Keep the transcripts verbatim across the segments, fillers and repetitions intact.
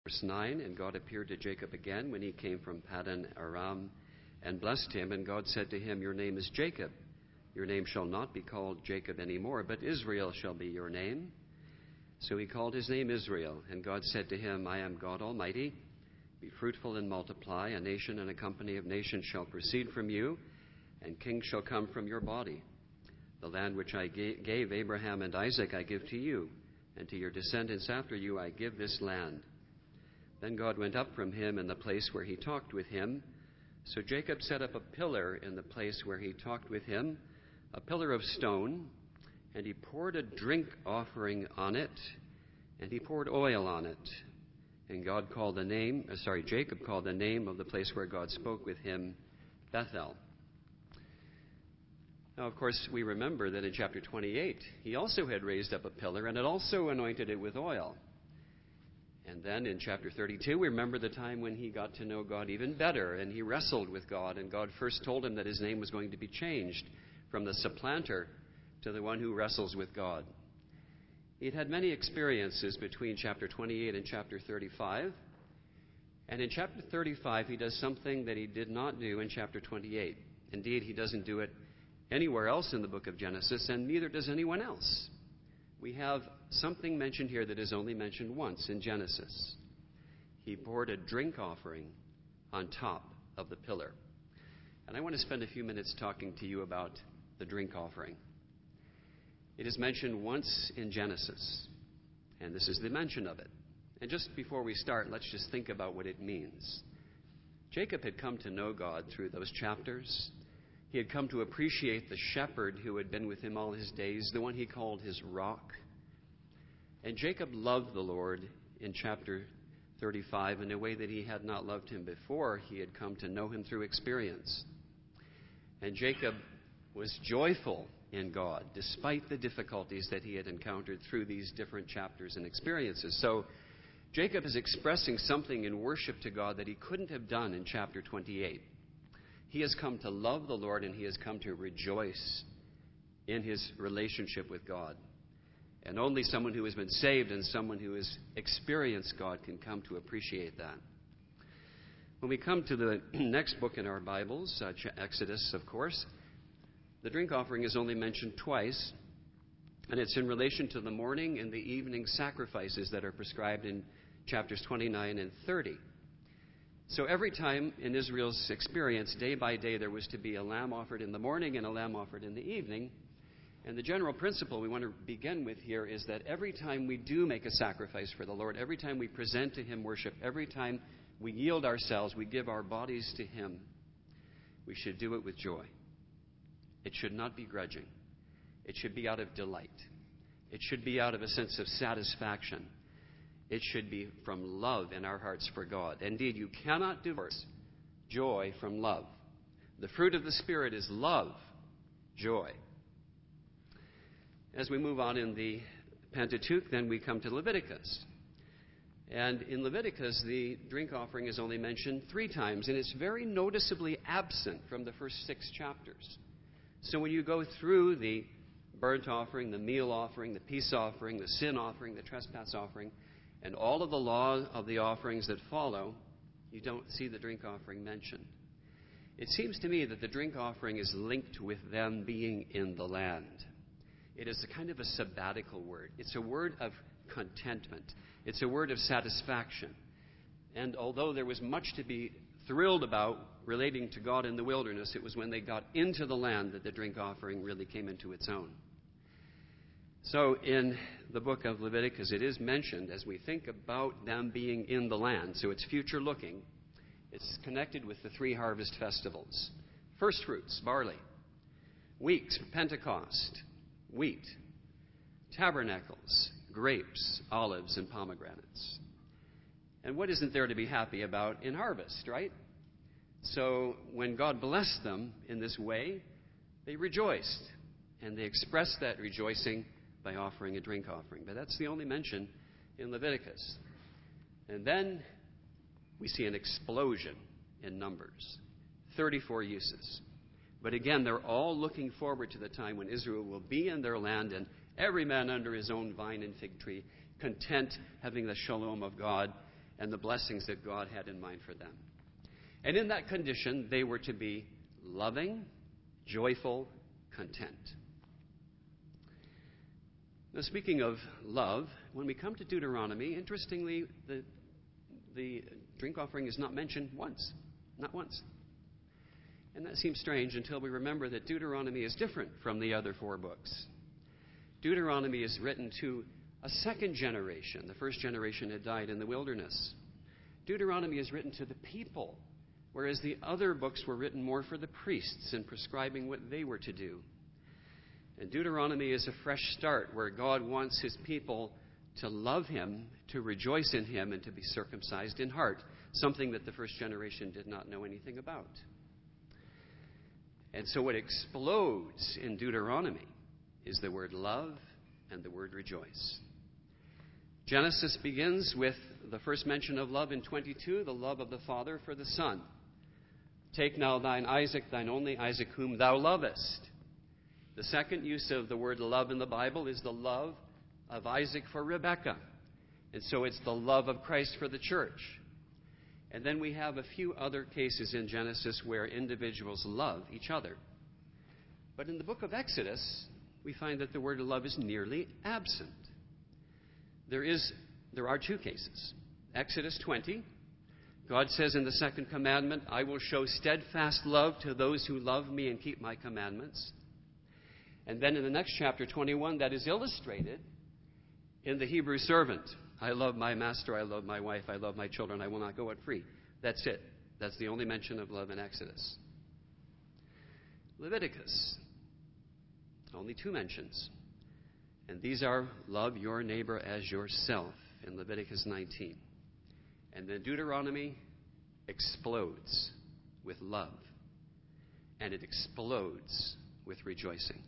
Verse nine, and God appeared to Jacob again when he came from Paddan Aram and blessed him. And God said to him, your name is Jacob. Your name shall not be called Jacob anymore, but Israel shall be your name. So he called his name Israel. And God said to him, I am God Almighty. Be fruitful and multiply. A nation and a company of nations shall proceed from you, and kings shall come from your body. The land which I gave Abraham and Isaac I give to you, and to your descendants after you I give this land. Then God went up from him in the place where he talked with him. So Jacob set up a pillar in the place where he talked with him, a pillar of stone, and he poured a drink offering on it, and he poured oil on it. And God called the name, uh, sorry, Jacob called the name of the place where God spoke with him, Bethel. Now, of course, we remember that in chapter twenty-eight, he also had raised up a pillar, and had also anointed it with oil. And then in chapter thirty-two, we remember the time when he got to know God even better, and he wrestled with God, and God first told him that his name was going to be changed from the supplanter to the one who wrestles with God. He'd had many experiences between chapter twenty-eight and chapter thirty-five, and in chapter thirty-five, he does something that he did not do in chapter twenty-eight. Indeed, he doesn't do it anywhere else in the book of Genesis, and neither does anyone else. We have something mentioned here that is only mentioned once in Genesis. He poured a drink offering on top of the pillar. And I want to spend a few minutes talking to you about the drink offering. It is mentioned once in Genesis, and this is the mention of it. And just before we start, let's just think about what it means. Jacob had come to know God through those chapters. He had come to appreciate the shepherd who had been with him all his days, the one he called his rock. And Jacob loved the Lord in chapter thirty-five in a way that he had not loved him before. He had come to know him through experience. And Jacob was joyful in God, despite the difficulties that he had encountered through these different chapters and experiences. So Jacob is expressing something in worship to God that he couldn't have done in chapter twenty-eight. He has come to love the Lord, and he has come to rejoice in his relationship with God. And only someone who has been saved and someone who has experienced God can come to appreciate that. When we come to the next book in our Bibles, uh, Exodus, of course, the drink offering is only mentioned twice, and it's in relation to the morning and the evening sacrifices that are prescribed in chapters twenty-nine and thirty. So every time in Israel's experience, day by day, there was to be a lamb offered in the morning and a lamb offered in the evening. And the general principle we want to begin with here is that every time we do make a sacrifice for the Lord, every time we present to him worship, every time we yield ourselves, we give our bodies to him, we should do it with joy. It should not be grudging. It should be out of delight. It should be out of a sense of satisfaction. It should be from love in our hearts for God. Indeed, you cannot divorce joy from love. The fruit of the Spirit is love, joy. As we move on in the Pentateuch, then we come to Leviticus. And in Leviticus, the drink offering is only mentioned three times, and it's very noticeably absent from the first six chapters. So when you go through the burnt offering, the meal offering, the peace offering, the sin offering, the trespass offering, and all of the law of the offerings that follow, you don't see the drink offering mentioned. It seems to me that the drink offering is linked with them being in the land. It is a kind of a sabbatical word. It's a word of contentment. It's a word of satisfaction. And although there was much to be thrilled about relating to God in the wilderness, it was when they got into the land that the drink offering really came into its own. So in the book of Leviticus, it is mentioned as we think about them being in the land. So it's future looking. It's connected with the three harvest festivals. First fruits, barley. Weeks, Pentecost, wheat. Tabernacles, grapes, olives, and pomegranates. And what isn't there to be happy about in harvest, right? So when God blessed them in this way, they rejoiced. And they expressed that rejoicing by offering a drink offering. But that's the only mention in Leviticus. And then we see an explosion in Numbers. thirty-four uses. But again, they're all looking forward to the time when Israel will be in their land and every man under his own vine and fig tree, content, having the shalom of God. and the blessings that God had in mind for them. And in that condition, they were to be loving, joyful, content. Now, speaking of love, when we come to Deuteronomy, interestingly, the, the drink offering is not mentioned once. Not once. And that seems strange until we remember that Deuteronomy is different from the other four books. Deuteronomy is written to a second generation. The first generation had died in the wilderness. Deuteronomy is written to the people, whereas the other books were written more for the priests in prescribing what they were to do. And Deuteronomy is a fresh start where God wants his people to love him, to rejoice in him, and to be circumcised in heart, something that the first generation did not know anything about. And so what explodes in Deuteronomy is the word love and the word rejoice. Genesis begins with the first mention of love in twenty-two, the love of the Father for the Son. Take now thine Isaac, thine only Isaac, whom thou lovest. The second use of the word love in the Bible is the love of Isaac for Rebekah. And so it's the love of Christ for the church. And then we have a few other cases in Genesis where individuals love each other. But in the book of Exodus, we find that the word love is nearly absent. There is, there are two cases. Exodus twenty, God says in the second commandment, I will show steadfast love to those who love me and keep my commandments. And then in the next chapter, twenty-one, that is illustrated in the Hebrew servant. I love my master, I love my wife, I love my children, I will not go out free. That's it. That's the only mention of love in Exodus. Leviticus, only two mentions. And these are love your neighbor as yourself in Leviticus nineteen. And then Deuteronomy explodes with love. And it explodes with rejoicing.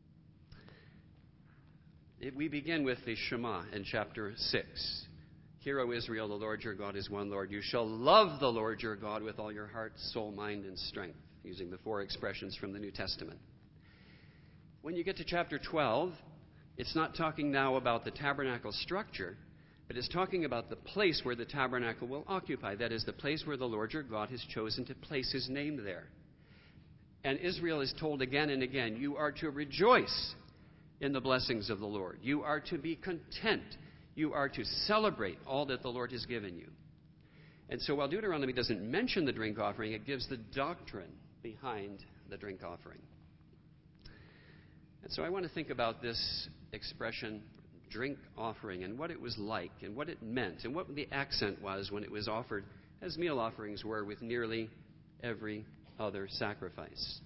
It, we begin with the Shema in chapter six. Hear, O Israel, the Lord your God is one Lord. You shall love the Lord your God with all your heart, soul, mind, and strength, using the four expressions from the New Testament. When you get to chapter twelve, it's not talking now about the tabernacle structure, but it's talking about the place where the tabernacle will occupy. That is, the place where the Lord your God has chosen to place his name there. And Israel is told again and again, you are to rejoice in the blessings of the Lord. You are to be content. You are to celebrate all that the Lord has given you. And so while Deuteronomy doesn't mention the drink offering, it gives the doctrine behind the drink offering. And so I want to think about this expression, drink offering, and what it was like, and what it meant, and what the accent was when it was offered, as meal offerings were with nearly every other sacrifice.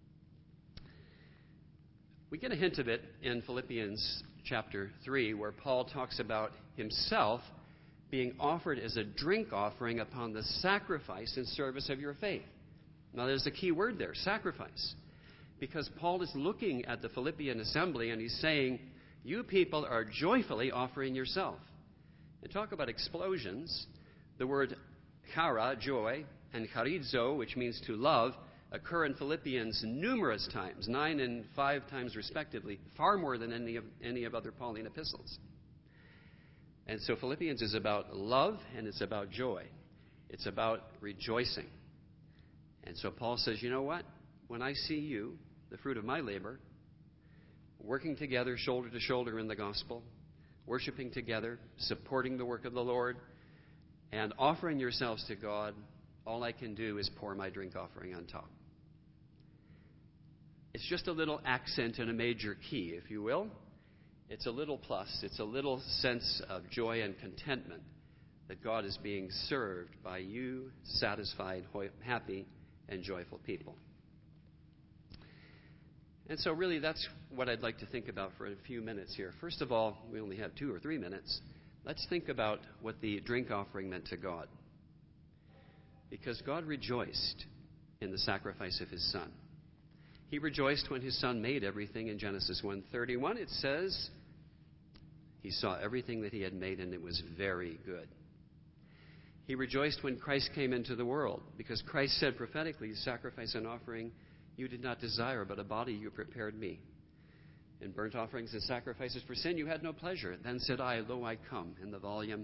We get a hint of it in Philippians chapter three, where Paul talks about himself being offered as a drink offering upon the sacrifice and service of your faith. Now, there's a key word there, sacrifice. Because Paul is looking at the Philippian assembly and he's saying, you people are joyfully offering yourself. And talk about explosions. The word chara, joy, and charizo, which means to love, occur in Philippians numerous times, nine and five times respectively, far more than any of, any of other Pauline epistles. And so Philippians is about love and it's about joy. It's about rejoicing. And so Paul says, you know what? When I see you, the fruit of my labor, working together shoulder to shoulder in the gospel, worshiping together, supporting the work of the Lord, and offering yourselves to God, all I can do is pour my drink offering on top. It's just a little accent in a major key, if you will. It's a little plus. It's a little sense of joy and contentment that God is being served by you, satisfied, happy, and joyful people. And so really that's what I'd like to think about for a few minutes here. First of all, we only have two or three minutes. Let's think about what the drink offering meant to God. Because God rejoiced in the sacrifice of his Son. He rejoiced when his Son made everything. In Genesis one thirty-one, it says, he saw everything that he had made and it was very good. He rejoiced when Christ came into the world, because Christ said prophetically, sacrifice and offering you did not desire, but a body you prepared me. In burnt offerings and sacrifices for sin you had no pleasure. Then said I, lo, I come. In the volume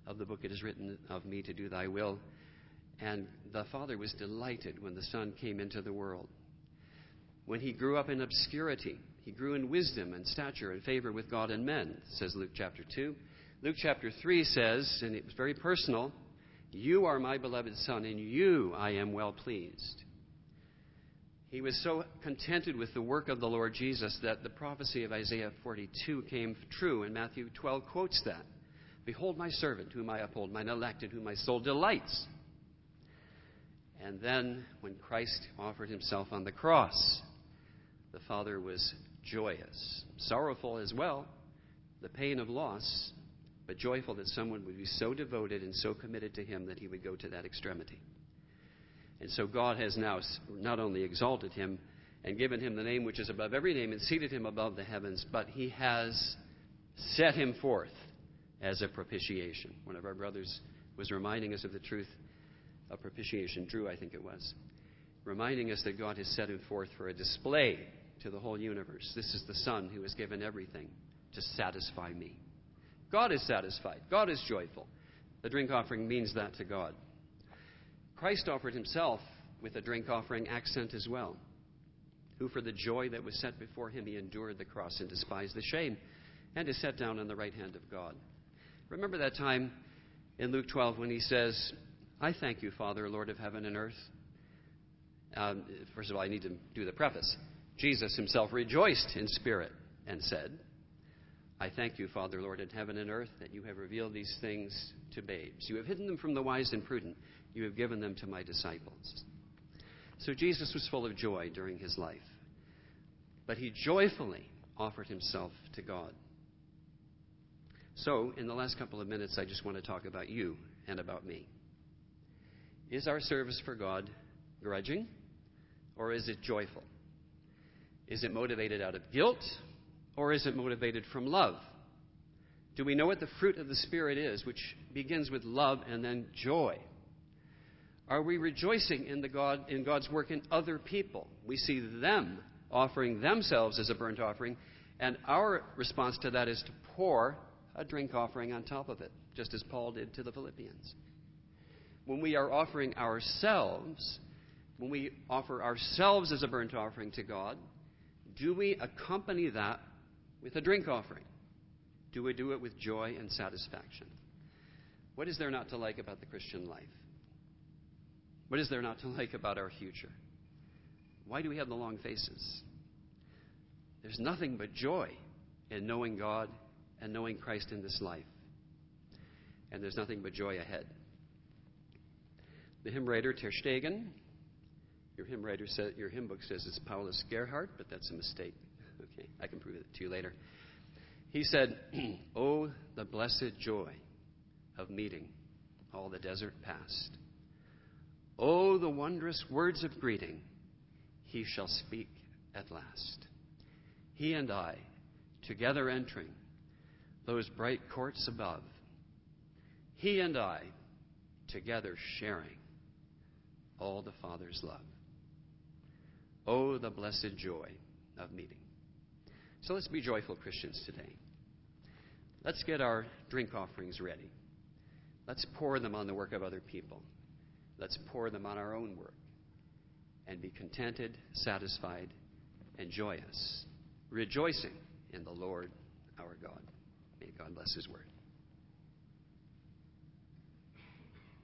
of the book, it is written of me to do thy will. And the Father was delighted when the Son came into the world. When he grew up in obscurity, he grew in wisdom and stature and favor with God and men, says Luke chapter two. Luke chapter three says, and it was very personal, you are my beloved Son, in you I am well pleased. He was so contented with the work of the Lord Jesus that the prophecy of Isaiah forty-two came true, and Matthew twelve quotes that. Behold my servant, whom I uphold, mine elect, in whom my soul delights. And then, when Christ offered himself on the cross, the Father was joyous, sorrowful as well, the pain of loss, but joyful that someone would be so devoted and so committed to him that he would go to that extremity. And so God has now not only exalted him and given him the name which is above every name and seated him above the heavens, but he has set him forth as a propitiation. One of our brothers was reminding us of the truth of propitiation, Drew, I think it was, reminding us that God has set him forth for a display to the whole universe. This is the Son who has given everything to satisfy me. God is satisfied. God is joyful. The drink offering means that to God. Christ offered himself with a drink offering accent as well, who for the joy that was set before him, he endured the cross and despised the shame, and is set down on the right hand of God. Remember that time in Luke twelve when he says, I thank you, Father, Lord of heaven and earth. Um, first of all, I need to do the preface. Jesus himself rejoiced in spirit and said, I thank you, Father, Lord in heaven and earth, that you have revealed these things to babes. You have hidden them from the wise and prudent. You have given them to my disciples. So Jesus was full of joy during his life. But he joyfully offered himself to God. So, in the last couple of minutes, I just want to talk about you and about me. Is our service for God grudging, or is it joyful? Is it motivated out of guilt, or is it motivated from love? Do we know what the fruit of the Spirit is, which begins with love and then joy? Are we rejoicing in the God in God's work in other people? We see them offering themselves as a burnt offering, and our response to that is to pour a drink offering on top of it, just as Paul did to the Philippians. When we are offering ourselves, when we offer ourselves as a burnt offering to God, do we accompany that with a drink offering? Do we do it with joy and satisfaction? What is there not to like about the Christian life? What is there not to like about our future? Why do we have the long faces? There's nothing but joy in knowing God and knowing Christ in this life. And there's nothing but joy ahead. The hymn writer Ter Stegen, your hymn writer said, your hymn book says it's Paulus Gerhardt, but that's a mistake. Okay, I can prove it to you later. He said, oh, the blessed joy of meeting all the desert past. Oh, the wondrous words of greeting he shall speak at last. He and I, together entering those bright courts above. He and I, together sharing all the Father's love. Oh, the blessed joy of meeting. So let's be joyful Christians today. Let's get our drink offerings ready. Let's pour them on the work of other people. Let's pour them on our own work and be contented, satisfied, and joyous, rejoicing in the Lord our God. May God bless his word.